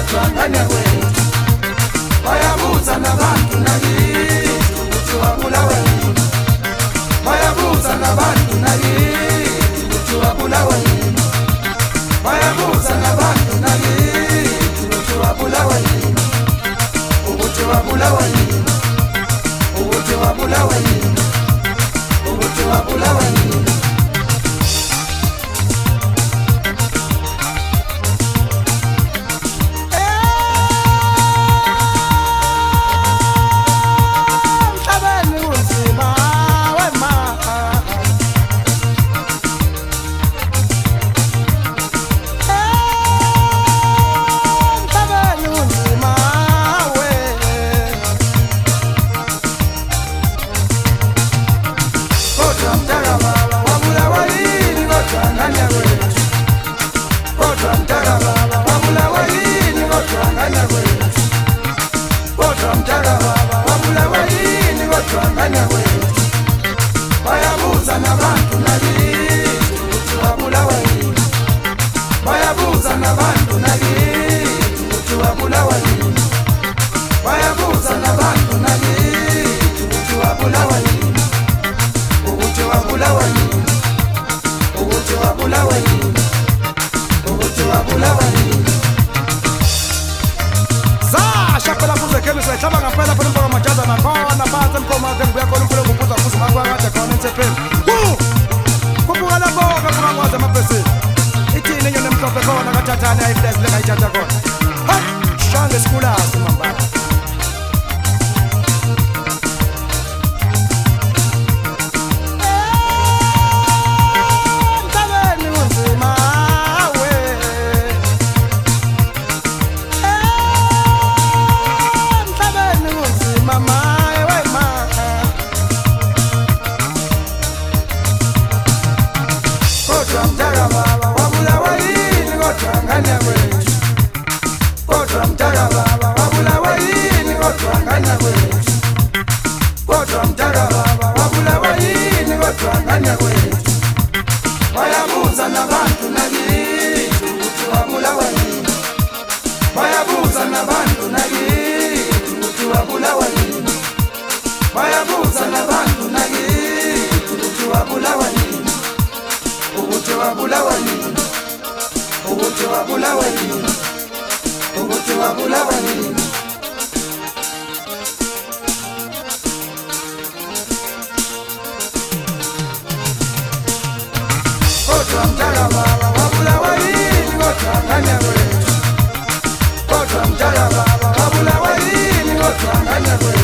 kodwa ngane kwethu bayabuza nabantu nakithi ukuthi wabulawa yini bayabuza nabantu nakithi ukuthi wabulawa yini bayabuza nabantu nakithi ukuthi wabulawa yini ukuthi wabulawa yini ukuthi wabulawa yini ukuthi wabulawa yini bayabuza nabantu nakithi ukuthi wabulawa yini bayabuza nabantu nakithi ukuthi wabulawa yini bayabuza nabantu nakithi ukuthi wabulawa yini ukuthi wabulawa yini ukuthi wabulawa yini ukuthi wabulawa yini Zasha phela kuze khemisi ehlaba ngaphela phela mfaka majaza nakhona phansi emkhoma ke ngibuya khona umphelo kubuza kuze makwakade khona ensepheni kubuka lapho kabuka kwaze amabhesini ithini nyone emhlophe khona kathathane ayiflex le ngayithatha khona ha shange sikulasi mambala bayabuza nabantu nakithi ukuthi wabulawa yini bayabuza nabantu nakithi ukuthi wabulawa yini bayabuza nabantu nakithi ukuthi wabulawa yini ukuthi wabulawa yini ukuthi wabulawa yini ukuthi wabulawa yini kodwa mdala baba wabulawa yini kodwa ngane kwethu kodwa mdala baba wabulawa yini kodwa ngane kwethu